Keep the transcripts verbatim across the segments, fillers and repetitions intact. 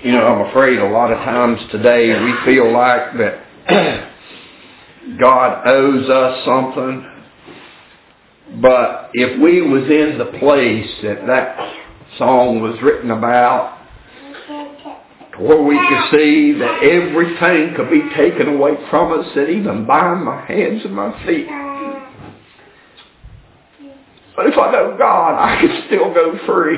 you know, I'm afraid a lot of times today we feel like that God owes us something. But if we was in the place that that song was written about, where we could see that everything could be taken away from us, that even bind my hands and my feet. But if I know God, I can still go free.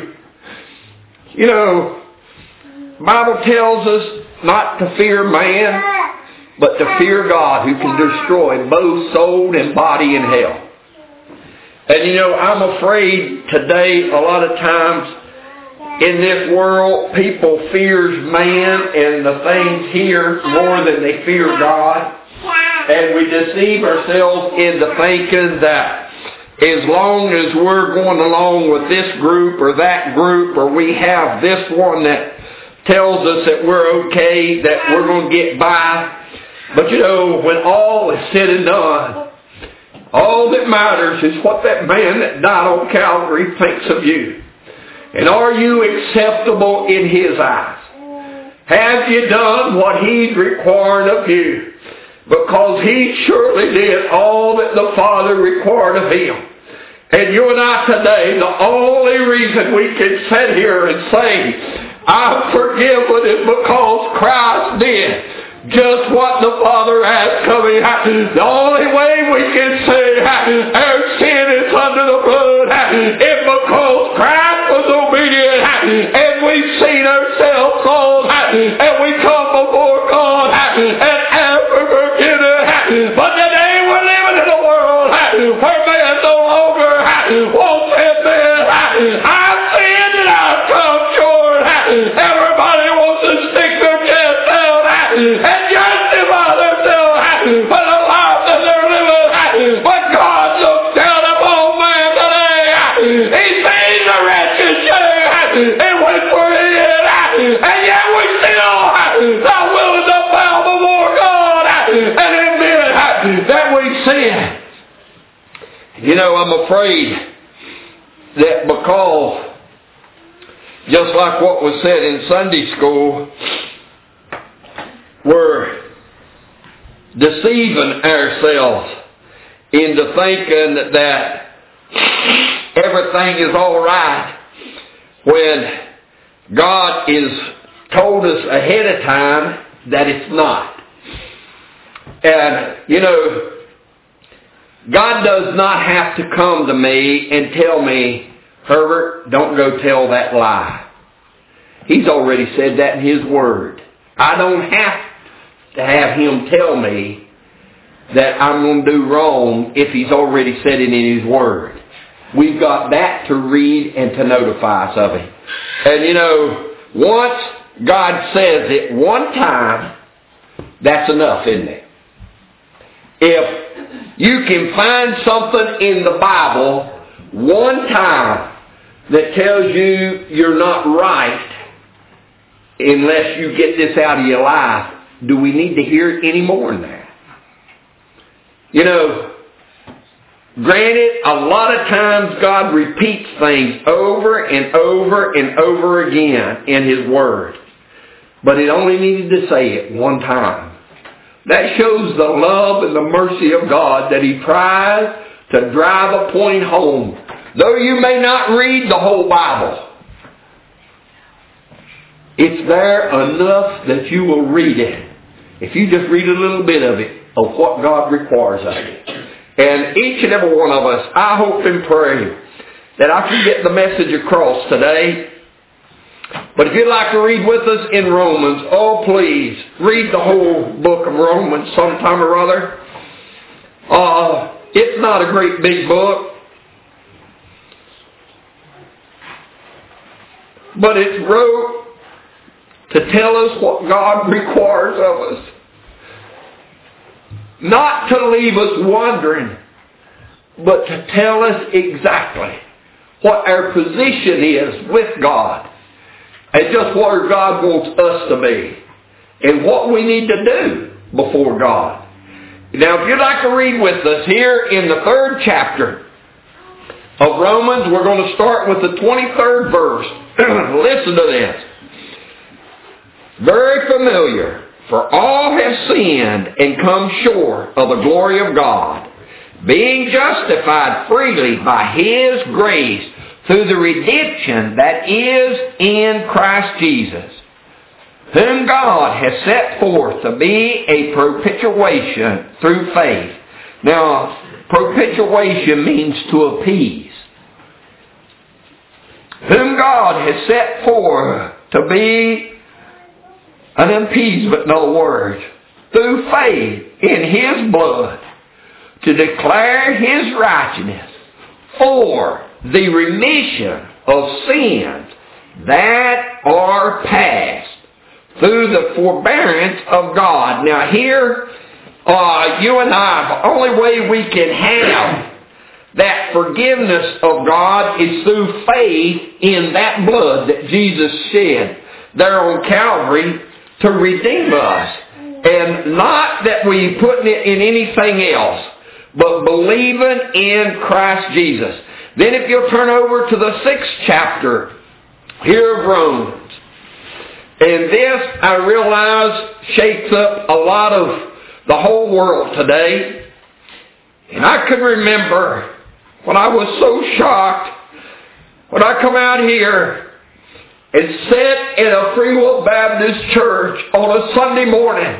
You know, the Bible tells us not to fear man, but to fear God, who can destroy both soul and body in hell. And you know, I'm afraid today, a lot of times in this world, people fears man and the things here more than they fear God. And we deceive ourselves into thinking that as long as we're going along with this group or that group, or we have this one that tells us that we're okay, that we're going to get by. But you know, when all is said and done, all that matters is what that man that died on Calvary thinks of you. And are you acceptable in His eyes? Have you done what He's required of you? Because He surely did all that the Father required of Him. And you and I today, the only reason we can sit here and say, I'm forgiven, is because Christ did just what the Father asked of Him. The only way we can say our sin is under the blood is because Christ was obedient, and we've seen ourselves called, and we come before God and ask for forgiveness. But today we're living in a world where man no longer wants to admit, I've sinned and I've come short. Everybody wants to stick their chest out and justify themselves for the life that they're living. But God looks down upon man today. He sees the wretched shame and went for it. And yet we still not willing to bow before God and admit that we sin. You know, I'm afraid that because, just like what was said in Sunday school, we're deceiving ourselves into thinking that everything is all right when God has told us ahead of time that it's not. And, you know, God does not have to come to me and tell me, Herbert, don't go tell that lie. He's already said that in His Word. I don't have to have Him tell me that I'm going to do wrong if He's already said it in His Word. We've got that to read and to notify us of it. And you know, once God says it one time, that's enough, isn't it? If you can find something in the Bible one time that tells you you're not right unless you get this out of your life, do we need to hear it any more than that? You know, granted, a lot of times God repeats things over and over and over again in His Word. But it only needed to say it one time. That shows the love and the mercy of God, that He tries to drive a point home. Though you may not read the whole Bible, it's there enough that you will read it. If you just read a little bit of it, of what God requires of you. And each and every one of us, I hope and pray that I can get the message across today. But if you'd like to read with us in Romans, oh please, read the whole book of Romans sometime or other. Uh, it's not a great big book, but it's wrote to tell us what God requires of us. Not to leave us wondering, but to tell us exactly what our position is with God. And just where God wants us to be. And what we need to do before God. Now, if you'd like to read with us here in the third chapter of Romans, we're going to start with the twenty-third verse. Listen to this. Very familiar. For all have sinned and come short of the glory of God, being justified freely by His grace through the redemption that is in Christ Jesus, whom God has set forth to be a propitiation through faith. Now, propitiation means to appease. Whom God has set forth to be an appeasement, in other words, through faith in His blood, to declare His righteousness for the remission of sins that are past through the forbearance of God. Now here, uh, you and I, the only way we can have that forgiveness of God is through faith in that blood that Jesus shed there on Calvary to redeem us. And not that we put it in anything else, but believing in Christ Jesus. Then if you'll turn over to the sixth chapter here of Romans. And this, I realize, shakes up a lot of the whole world today. And I can remember when I was so shocked when I come out here and sat in a Free Will Baptist church on a Sunday morning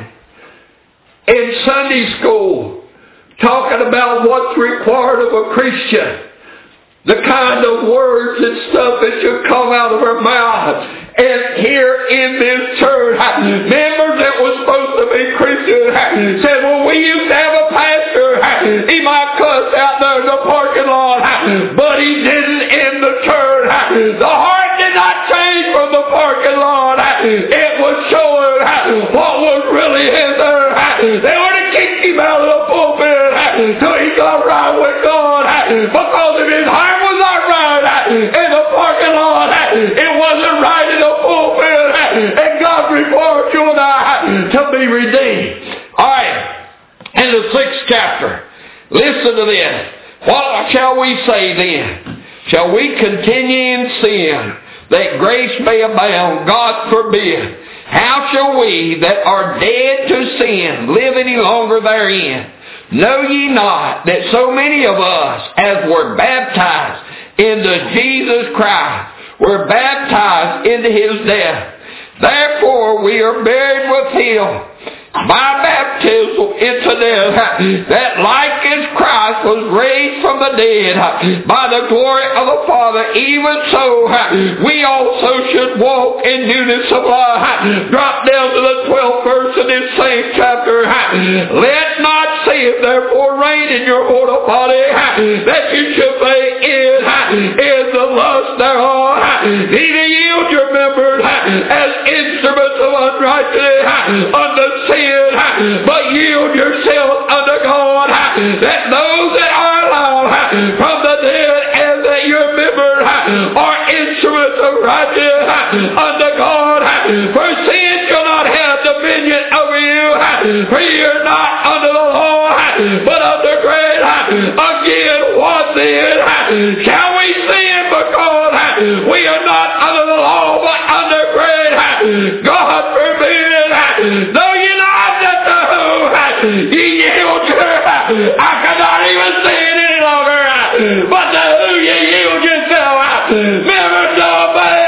in Sunday school talking about what's required of a Christian. The kind of words and stuff that should come out of her mouth. And here in this church, members that was supposed to be Christians said, well, we used to have a pastor. He might cuss out there in the parking lot, but he didn't in the church. The heart did not change from the parking lot. It was showing what was really in there. They would have kicked him out of the pulpit till he got right with God. Because if his heart was not right in the parking lot, it wasn't right in the pulpit. And God required you and I to be redeemed. Alright, in the sixth chapter, listen to this. What shall we say then? Shall we continue in sin, that grace may abound? God forbid. How shall we that are dead to sin live any longer therein? Know ye not that so many of us, as were baptized into Jesus Christ, were baptized into His death? Therefore we are buried with Him by baptism into death, that like as Christ was raised from the dead by the glory of the Father, even so we also should walk in newness of life. Drop down to the twelfth verse of this same chapter. Let not sin therefore reign in your mortal body, that you should play in, in the lust thereof. Neither yield your members as instruments of unrighteousness unto sin, but yield yourselves unto God, that those that are alive from the dead, and that your members are instruments of righteousness unto God. For sin shall not have dominion over you, for ye are not under the law, but under grace. Again, what then? Shall we sin because we are not under the law, but under grace? God forbid. Though you not that the who ye yield your, I cannot even say it any longer, but the who ye yield yourself, members of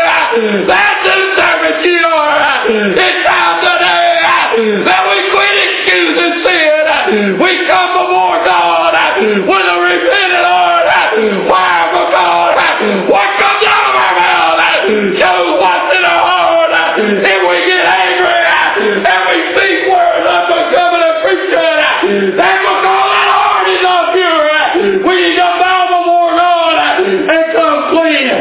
me, that's the servant you are. It's time today that we quit excusing sin. We come before God with a repentant heart. Why? Because what comes out of our mouth shows what's in our heart. If we get angry and we speak words of becoming a Christian, that's because that heart is not pure. We need to bow before God and come clean,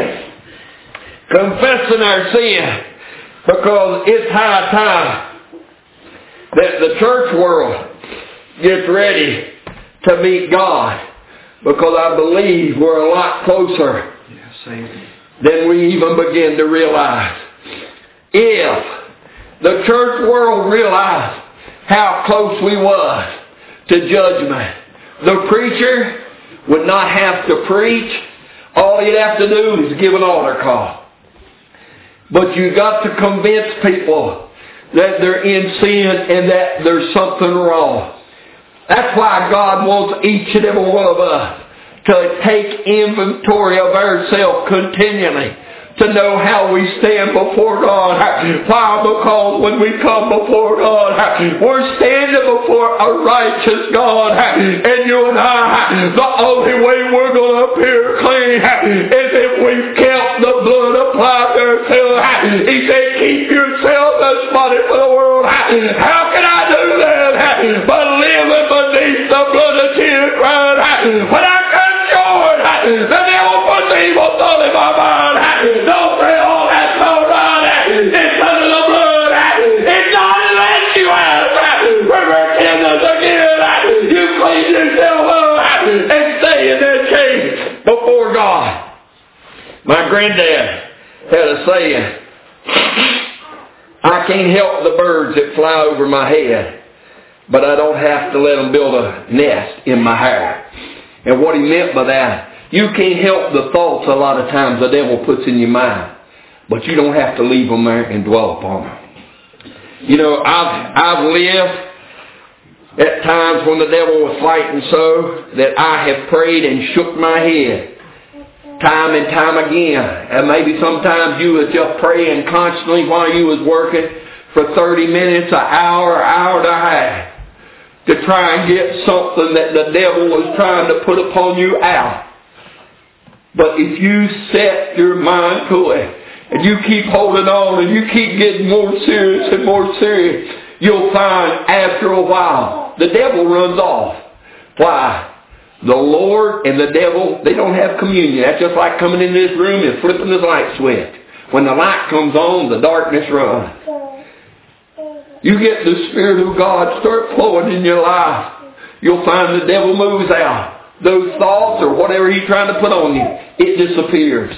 confessing our sin, because it's high time that the church world gets ready to meet God, because I believe we're a lot closer than we even begin to realize. If the church world realized how close we was to judgment, the preacher would not have to preach. All he'd have to do is give an altar call. But you got to convince people that they're in sin and that there's something wrong. That's why God wants each and every one of us to take inventory of ourselves continually, to know how we stand before God. Why? Because when we come before God, we're standing before a righteous God. And you and I, the only way we're going to appear clean is if we've kept the blood applied to ourselves. He said, keep yourself unspotted for the world. How can I do that? But living beneath the blood of Jesus Christ. When I come short, the devil puts evil thought in my mind. Don't say all that's all right. It's under the blood. It's not unless you ask for repentance again. You clean yourself up and stay in that case before God. My granddad had a saying, I can't help the birds that fly over my head, but I don't have to let them build a nest in my hair. And what he meant by that, you can't help the thoughts a lot of times the devil puts in your mind, but you don't have to leave them there and dwell upon them. You know, I've, I've lived at times when the devil was fighting so that I have prayed and shook my head time and time again. And maybe sometimes you was just praying constantly while you was working for thirty minutes, an hour, an hour and a half to try and get something that the devil was trying to put upon you out. But if you set your mind to it, and you keep holding on, and you keep getting more serious and more serious, you'll find after a while, the devil runs off. Why? The Lord and the devil, they don't have communion. That's just like coming into this room and flipping this light switch. When the light comes on, the darkness runs. You get the Spirit of God start flowing in your life, you'll find the devil moves out. Those thoughts or whatever he's trying to put on you, it disappears.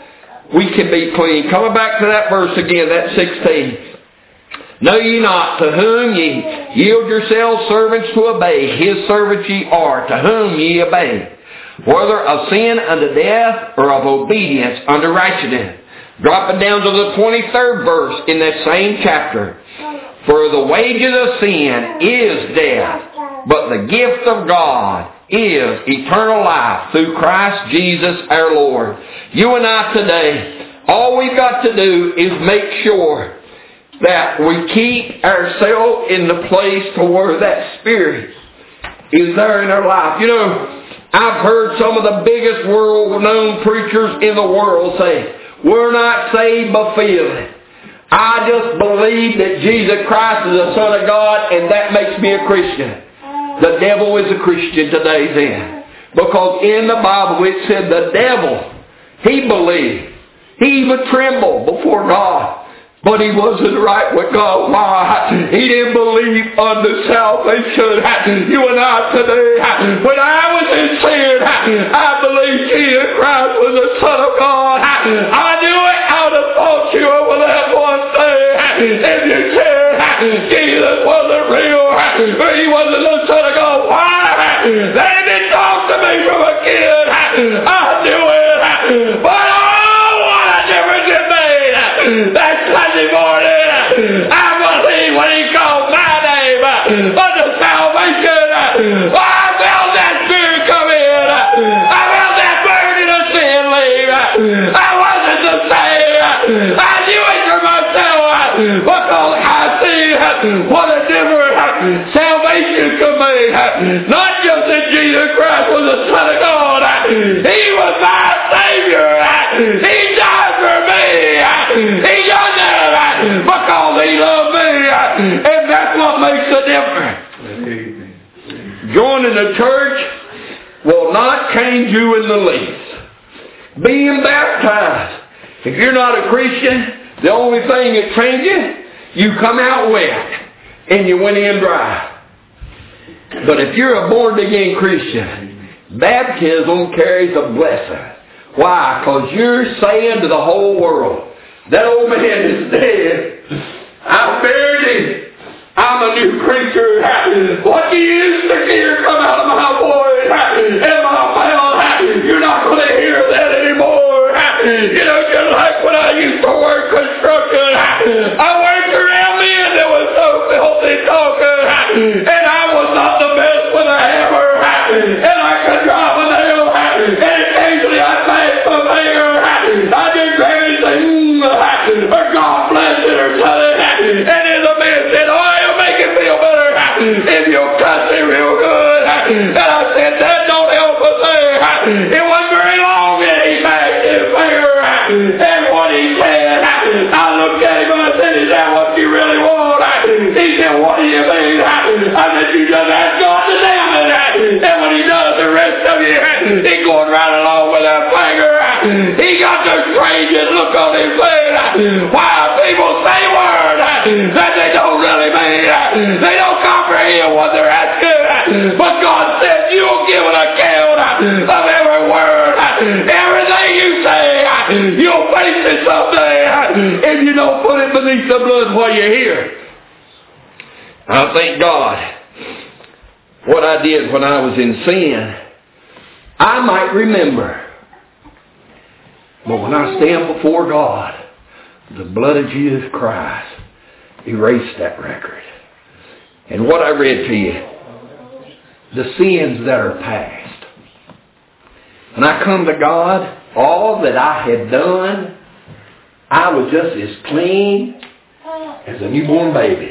We can be clean. Coming back to that verse again, that sixteen. Know ye not to whom ye yield yourselves servants to obey, his servants ye are, to whom ye obey, whether of sin unto death or of obedience unto righteousness. Dropping down to the twenty-third verse in that same chapter. For the wages of sin is death, but the gift of God is eternal life through Christ Jesus our Lord. You and I today, all we've got to do is make sure that we keep ourselves in the place to where that Spirit is there in our life. You know, I've heard some of the biggest world-known preachers in the world say, we're not saved by feeling. I just believe that Jesus Christ is the Son of God and that makes me a Christian. The devil is a Christian today then. Because in the Bible it said the devil, he believed. He even trembled before God. But he wasn't right with God. Why? He didn't believe unto salvation. You and I today, when I was in sin, I believed Jesus Christ was the Son of God. I knew it. I would have thought you over that one day. If you said Jesus wasn't real, or he wasn't the Son of God, why? They didn't talk to me from a kid. I knew it. But oh, what a difference it made. That Sunday morning, I believe when he called my name unto salvation. I felt that Spirit come in. I felt that burden of sin leave. I wasn't the same. I knew it for myself because I see what a difference salvation could make. Not just that Jesus Christ was the Son of God. He was my Savior. He died for me. He done that because he loved me. And that's what makes the difference. Joining the church will not change you in the least. Being baptized. If you're not a Christian, the only thing that changes, you come out wet and you went in dry. But if you're a born-again Christian, baptism carries a blessing. Why? Because you're saying to the whole world, that old man is dead. I buried him. I'm a new creature. What you used to hear come out of my voice and my mouth, you're not going to hear that anymore. You know, just like when I used to work construction, I worked around men that and I was not the best with a hammer, and I could drive a nail, and occasionally I'd smash my finger, I did crazy things, or God bless it, or something, and then the man said, oh, it'll make it feel better if you'll cuss it real good. And I said, that don't help a thing. It wasn't very long, and he smashed his finger, and what he said, I looked at him and I said, is that what you really want? He said, what do you mean? I said, you just ask God to damn it. And when he does, the rest of you, he's going right along with that finger. He got the strangest look on his face. Why people say words that they don't really mean. They don't comprehend what they're asking. But God said, you'll give an account of every word. Everything you say, you'll face it someday. If you don't put it beneath the blood while you're here. I thank God what I did when I was in sin. I might remember. But when I stand before God, the blood of Jesus Christ erased that record. And what I read to you, the sins that are past. When I come to God, all that I had done, I was just as clean as a newborn baby.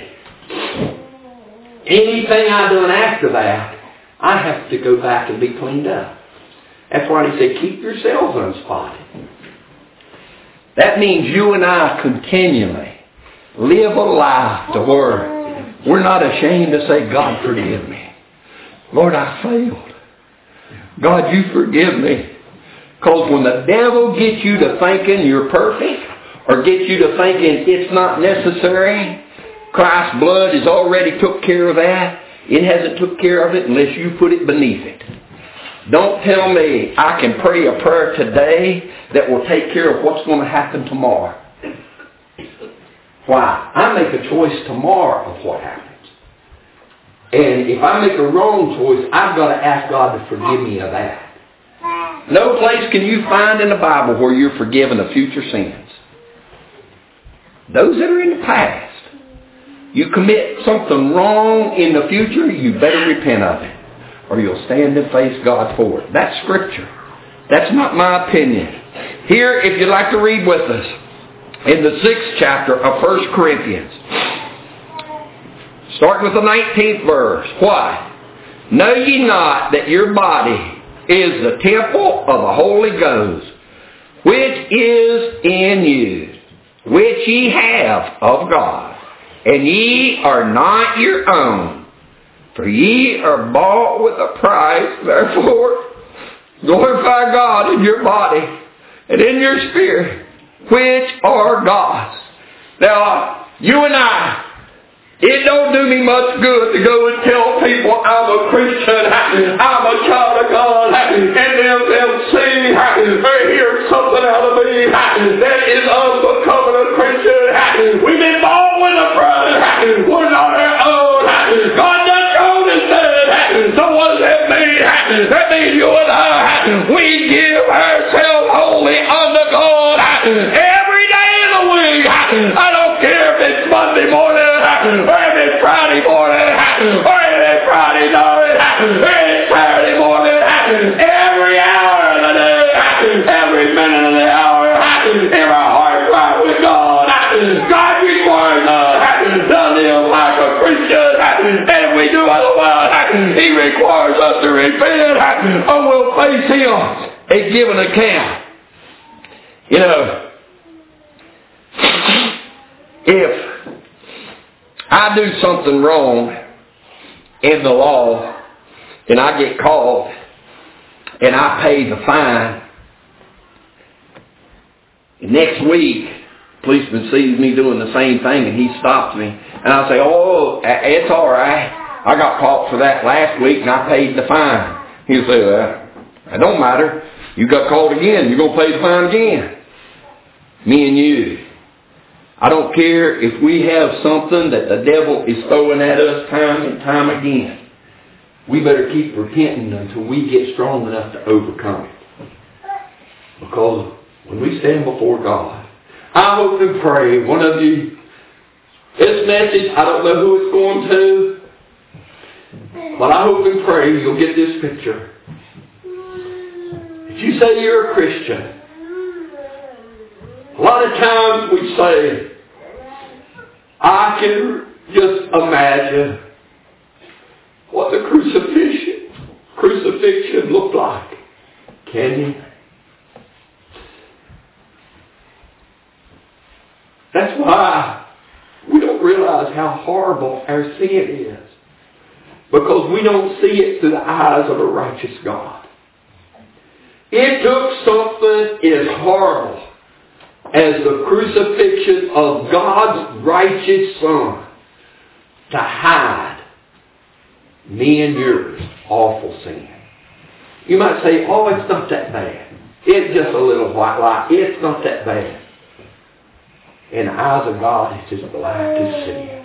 Anything I done after that, I have to go back and be cleaned up. That's why he said, keep yourselves unspotted. That means you and I continually live a life to where we're not ashamed to say, God, forgive me. Lord, I failed. God, you forgive me. Because when the devil gets you to thinking you're perfect, or gets you to thinking it's not necessary, Christ's blood has already took care of that. It hasn't took care of it unless you put it beneath it. Don't tell me I can pray a prayer today that will take care of what's going to happen tomorrow. Why? I make a choice tomorrow of what happens. And if I make a wrong choice, I've got to ask God to forgive me of that. No place can you find in the Bible where you're forgiven of future sins. Those that are in the past. You commit something wrong in the future, you better repent of it. Or you'll stand and face God for it. That's Scripture. That's not my opinion. Here, if you'd like to read with us, in the sixth chapter of First Corinthians. Start with the nineteenth verse. Why? Know ye not that your body is the temple of the Holy Ghost, which is in you, which ye have of God, and ye are not your own, for ye are bought with a price. Therefore, glorify God in your body and in your spirit, which are God's. Now, you and I, it don't do me much good to go and tell people I'm a Christian, I'm a child of God, and them, them see or hear something out of me that is unbecoming a Christian. We've been born with a brother. We're not our own. God done told us that. So what does that mean? That means you and I, we give ourselves wholly unto God every day of the week. I don't care if it's Monday morning, or if it's Friday morning, or if it's Friday night, or it's Saturday morning, every hour of the day, every minute of the hour, if our heart right with God, God requires us to live like a Christian, and if we do otherwise, He requires us to repent, or we'll face Him and give an account. You know, if I do something wrong in the law and I get caught and I pay the fine, next week policeman sees me doing the same thing and he stops me and I say, oh, it's all right, I got caught for that last week and I paid the fine. He'll say, well, it don't matter, you got caught again, you're going to pay the fine again. Me and you, I don't care if we have something that the devil is throwing at us time and time again. We better keep repenting until we get strong enough to overcome it. Because when we stand before God, I hope and pray one of you, this message, I don't know who it's going to, But I hope and pray you'll get this picture. If you say you're a Christian, a lot of times we say, I can just imagine what the crucifixion, crucifixion looked like. Can you? That's why we don't realize how horrible our sin is. Because we don't see it through the eyes of a righteous God. It took something as horrible as the crucifixion of God's righteous Son to hide me and yours awful sin. You might say, oh, it's not that bad. It's just a little white lie. It's not that bad. In the eyes of God, it's as black as sin.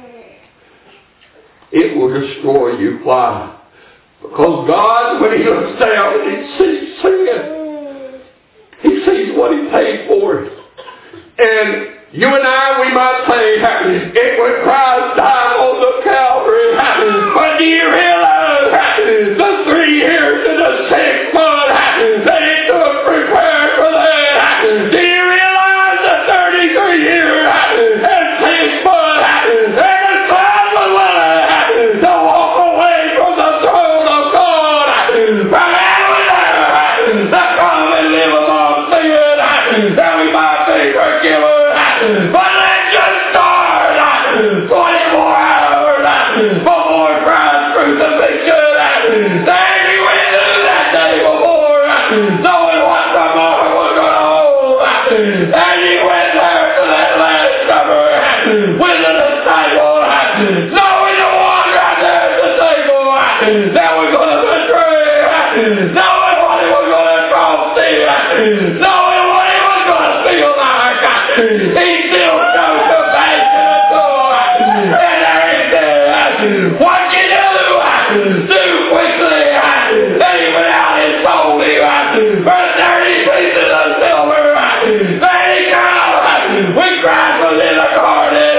It will destroy you. Why? Because God, when He looks down and He sees sin, He sees what He paid for it. And you and I, we might say, it was Christ died on the Calvary. But do you realize the three years and the six months that it took to prepare for that? Do you realize the thirty-three years and six months and the Son was willing to walk away from the throne of God from heaven to come and live among sin that we might be forgiven? But let's just start twenty-four hours before Christ's crucifixion. Then He went to that day before, knowing what tomorrow was going to hold. And He went there to that Last Supper with the disciples, knowing the one right there at the table that was going to betray, knowing what He was going to cross him, knowing what He was going to feel like. He still chose to back to the door. And there He said, what you do, do quickly. Then He went out and sold Him for thirty pieces of silver. Then He come when Christ was in the garden,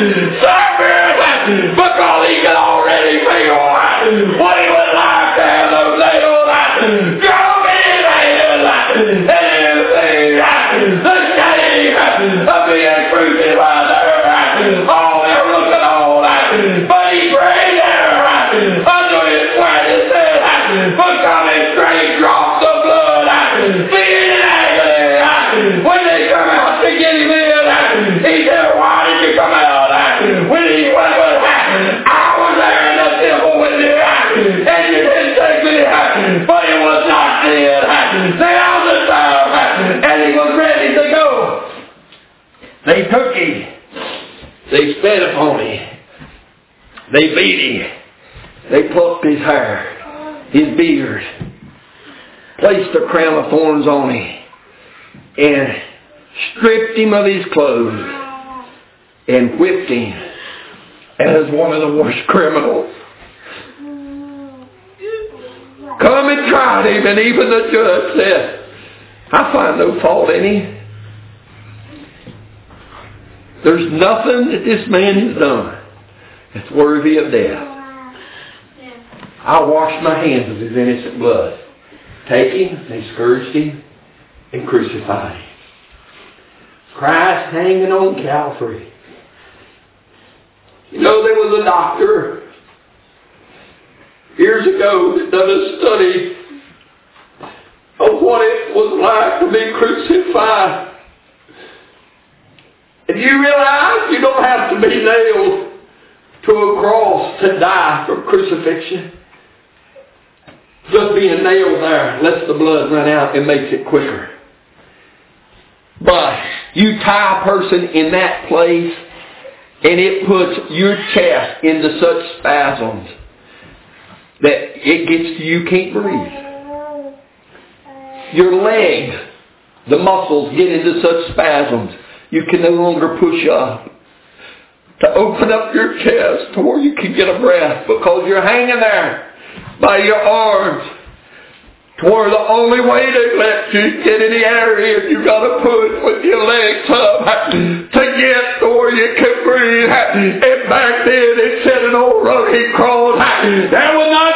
suffering, because He could already feel what He was like to have those nails drove in His hands and everything. The shame of being crucified there. Oh, they're looking all that. But He prayed there under His sweat and said, becoming great drops of blood, being in agony. When they come out to get Him in, He said, why did you come out? When He went, I was there in the temple with you, and you didn't take me, but it was not dead. Now the time, and He was ready to go. They took Him. They spat upon Him. They beat Him. They plucked His hair, His beard, placed a crown of thorns on Him, and stripped Him of His clothes, and whipped Him as one of the worst criminals. Come and tried Him, and even the judge said, I find no fault in Him. There's nothing that this man has done that's worthy of death. I'll wash my hands of His innocent blood. Take Him, they scourged Him, and crucified Him. Christ hanging on Calvary. You know, there was a doctor years ago that done a study of what it was like to be crucified. And you realize you don't have to be nailed to a cross to die from crucifixion. Just being nailed there lets the blood run out and makes it quicker. But you tie a person in that place and it puts your chest into such spasms that it gets to you can't breathe. Your legs, the muscles get into such spasms you can no longer push up. To open up your chest to where you can get a breath because you're hanging there by your arms to where the only way they let you get any air is you got to push with your legs up to get to where you can breathe. And back then it said an old rugged cross. There was not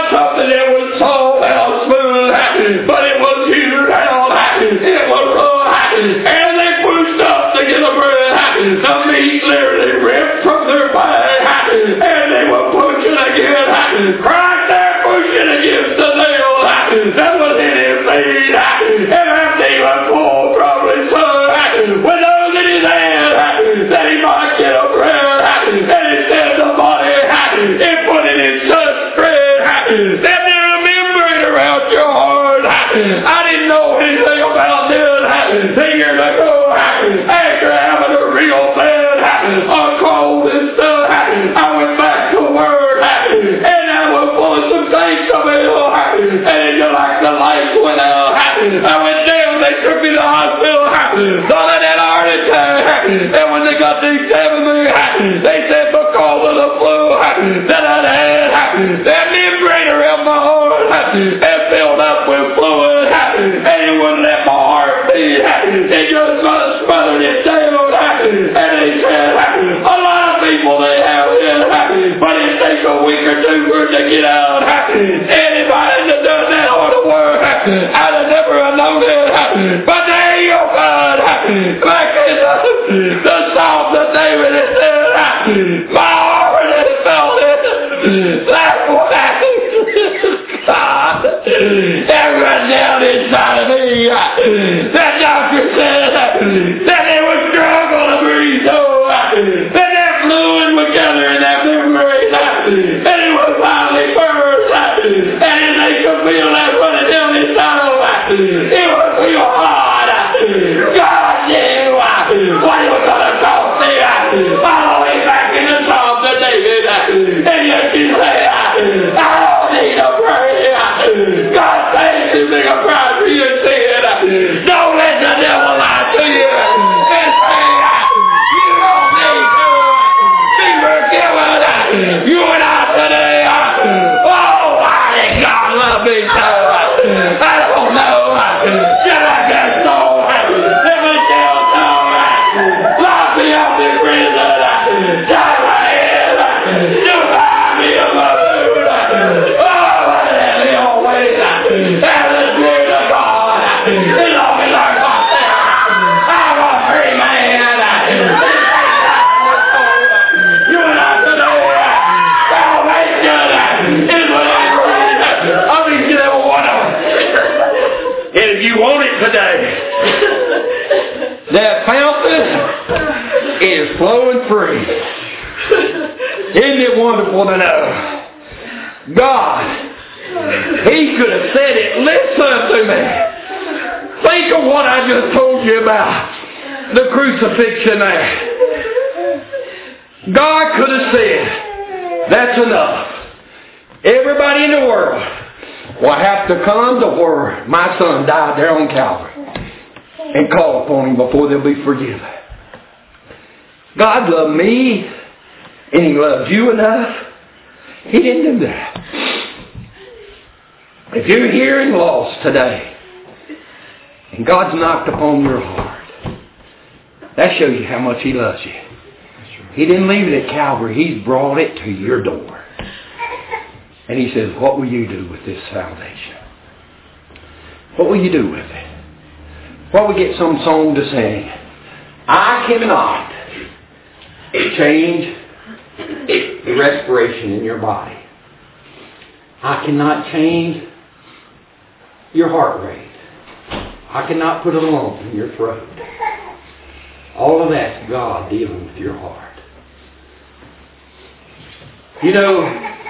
Thought I had a heart attack. And when they got to examine me, they said because of the flu that I'd had, that membrane around my heart had filled up with fluid, and it wouldn't let my heart beat. It just smothered it down. And they said, a lot of people they have it, but it takes a week or two for it to get out. Anybody that does that ought to work, I'd have never known it. But there you go, God. Back in the, the Psalms of David, it said, my heart has felt it. That's what I God. That run down inside of me. That doctor said that they would struggle to breathe. So that that fluid would gather in that membrane. And it would finally burst. And they could feel that running down inside of me. It would feel hard. God knew what it was going to cost me. All the way back in the Psalms of David. And yet you say, I don't need a prayer. God says to make a prize for your sin. Don't let the devil lie to you and say you don't need to be forgiven. You and I today. Oh, why did God love me so? I don't know. Should I just know? Let me tell you. Lock me up in prison. Tie my head. Do buy me a food. And the Spirit of God is on me like myself. I'm a free man. You and I today, salvation is within reach of each and every one of us. And if you want it today, that fountain is flowing free. Isn't it wonderful to know? God, He could have said it. Listen to me. Think of what I just told you about the crucifixion there. God could have said, that's enough. Everybody in the world will have to come to where my son died there on Calvary and call upon Him before they'll be forgiven. God loved me and He loved you enough. He didn't do that. If you're here and lost today, and God's knocked upon your heart, that shows you how much He loves you. He didn't leave it at Calvary. He's brought it to your door. And He says, what will you do with this salvation? What will you do with it? What will we get some song to sing? I cannot change the respiration in your body. I cannot change your heart rate. I cannot put a lump in your throat. All of that's God dealing with your heart. You know,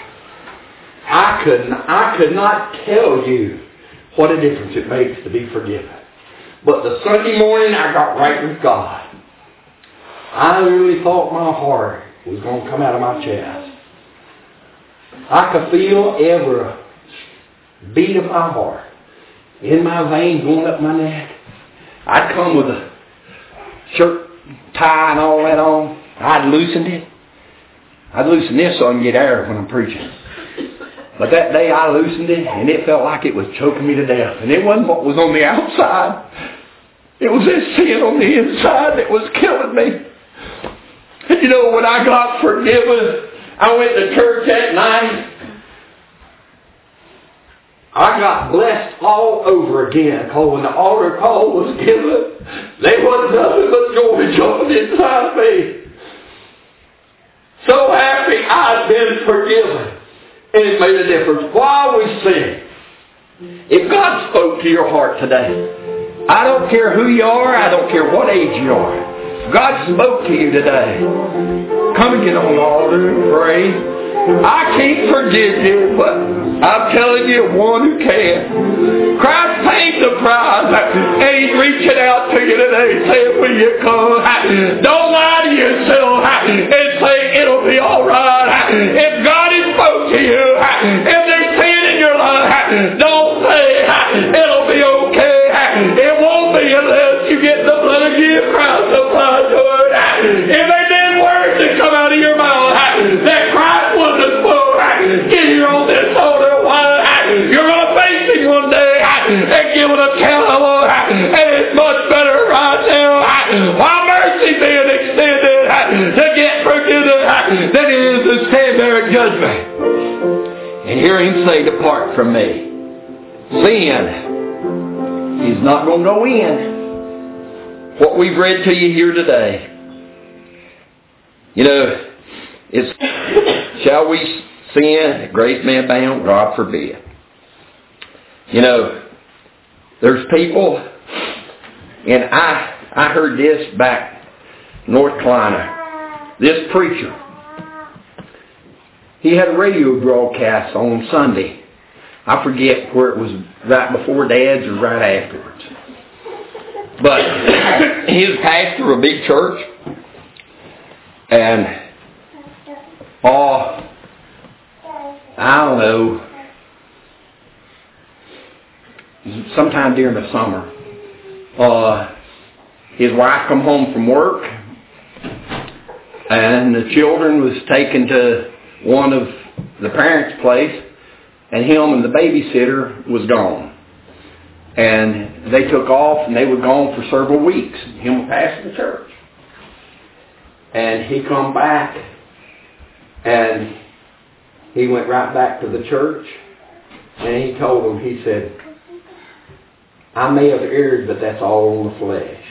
I could, I could not tell you what a difference it makes to be forgiven. But the Sunday morning I got right with God, I really thought my heart was going to come out of my chest. I could feel every beat of my heart in my veins going up my neck. I'd come with a shirt tie and all that on. I'd loosened it. I'd loosen this so I can get air when I'm preaching. But that day I loosened it and it felt like it was choking me to death. And it wasn't what was on the outside. It was this sin on the inside that was killing me. And you know, when I got forgiven, I went to church that night. I got blessed all over again. Because when the altar call was given, there wasn't nothing but joy jumping inside of me. So happy I've been forgiven. And it made a difference. While we sing, if God spoke to your heart today, I don't care who you are, I don't care what age you are. If God spoke to you today, come and get on the altar and pray. I can't forgive you, but I'm telling you, one who can. Christ paid the price, and He's reaching out to you today, saying, will you come? Don't lie to yourself and say it'll be all right. If God has spoke to you, if there's sin in your life, don't say it'll be okay. It won't be unless you get the blood of Jesus. their judgment and hear Him say, depart from me. Sin is not going to go in. What we've read to you here today, you know, it's, shall we sin that grace may abound? God forbid. You know, there's people, and I I heard this back in North Carolina. This preacher, he had a radio broadcast on Sunday. I forget where it was, right before Dad's or right afterwards. But he was pastor of a big church. And, oh, I don't know, sometime during the summer, uh, his wife come home from work, and the children was taken to one of the parents' place, and him and the babysitter was gone. And they took off, and they were gone for several weeks. Him was pastor the church. And he come back, and he went right back to the church, and he told them, he said, I may have erred, but that's all on the flesh.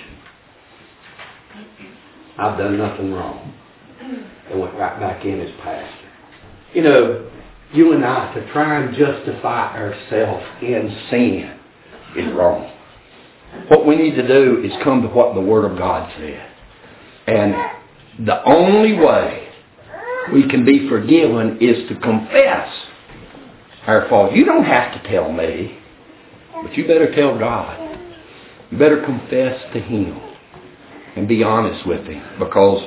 I've done nothing wrong. And went right back in as pastor. You know, you and I, to try and justify ourselves in sin is wrong. What we need to do is come to what the Word of God said. And the only way we can be forgiven is to confess our fault. You don't have to tell me, but you better tell God. You better confess to Him and be honest with Him. Because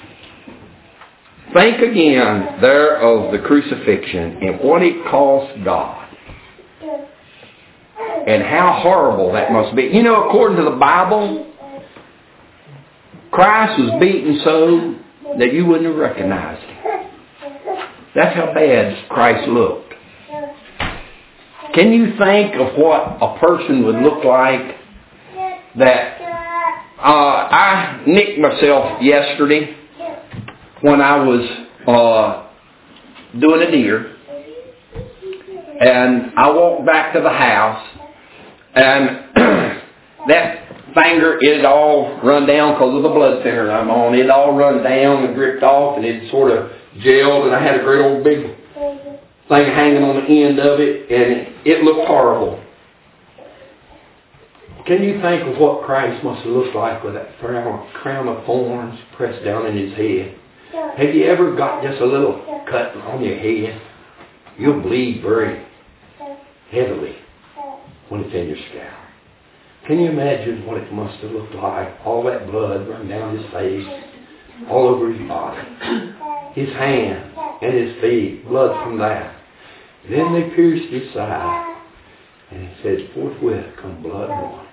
think again there of the crucifixion and what it cost God. And how horrible that must be. You know, according to the Bible, Christ was beaten so that you wouldn't have recognized Him. That's how bad Christ looked. Can you think of what a person would look like that... Uh, I nicked myself yesterday when I was uh, doing a deer. And I walked back to the house, and that finger, it all run down because of the blood thinner I'm on. It all run down and dripped off, and it sort of gelled, and I had a great old big thing hanging on the end of it, and it looked horrible. Can you think of what Christ must have looked like with that crown of thorns pressed down in His head? Have you ever got just a little cut on your head? You'll bleed very heavily when it's in your scalp. Can you imagine what it must have looked like? All that blood running down His face, all over His body, His hands and His feet, blood from that. Then they pierced His side, and it says, forthwith come blood and water.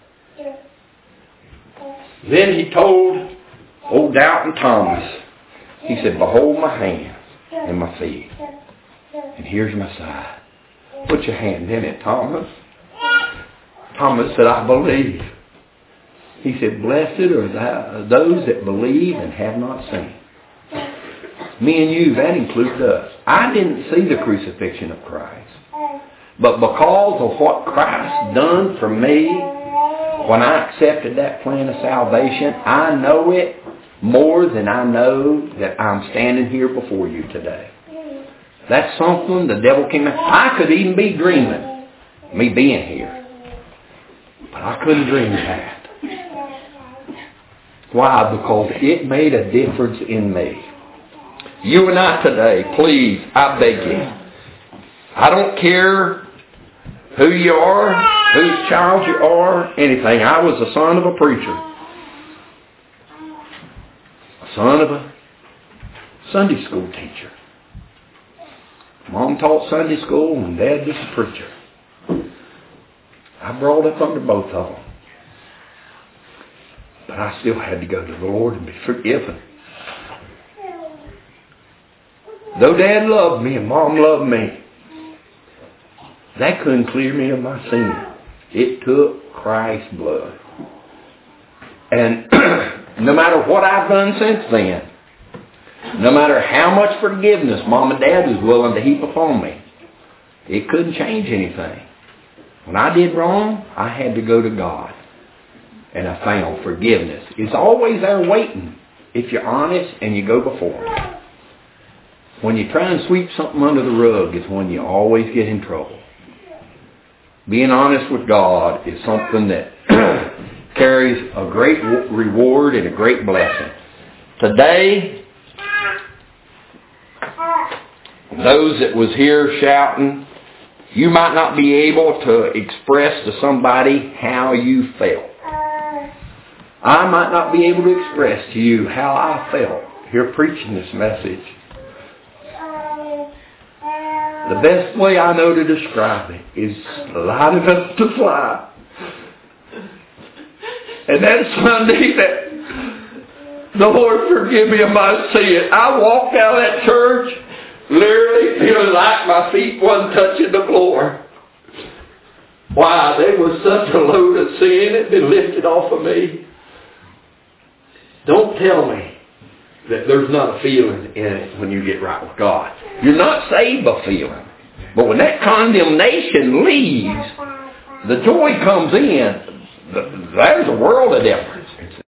Then He told old Doubting Thomas, He said, behold my hands and my feet, and here's my side. Put your hand in it, Thomas. Thomas said, I believe. He said, blessed are those that believe and have not seen. Me and you, that includes us. I didn't see the crucifixion of Christ. But because of what Christ done for me, when I accepted that plan of salvation, I know it more than I know that I'm standing here before you today. That's something the devil can... I could even be dreaming, me being here. But I couldn't dream that. Why? Because it made a difference in me. You and I today, please, I beg you. I don't care who you are, whose child you are, anything. I was the son of a preacher. A son of a Sunday school teacher. Mom taught Sunday school and Dad was a preacher. I brought up under both of them. But I still had to go to the Lord and be forgiven. Though Dad loved me and Mom loved me, that couldn't clear me of my sin. It took Christ's blood. And no matter what I've done since then, No matter how much forgiveness Mom and Dad was willing to heap upon me, it couldn't change anything. When I did wrong, I had to go to God. And I found forgiveness. It's always there waiting if you're honest and you go before Him. When you try and sweep something under the rug is when you always get in trouble. Being honest with God is something that carries a great reward and a great blessing. Today, those that was here shouting, you might not be able to express to somebody how you felt. I might not be able to express to you how I felt here preaching this message. The best way I know to describe it is light enough to fly. And that Sunday that the Lord forgive me of my sin, I walked out of that church literally feeling like my feet wasn't touching the floor. Why? There was such a load of sin that had been lifted off of me. Don't tell me that there's not a feeling in it when you get right with God. You're not saved by feeling. But when that condemnation leaves, the joy comes in. There's a world of difference.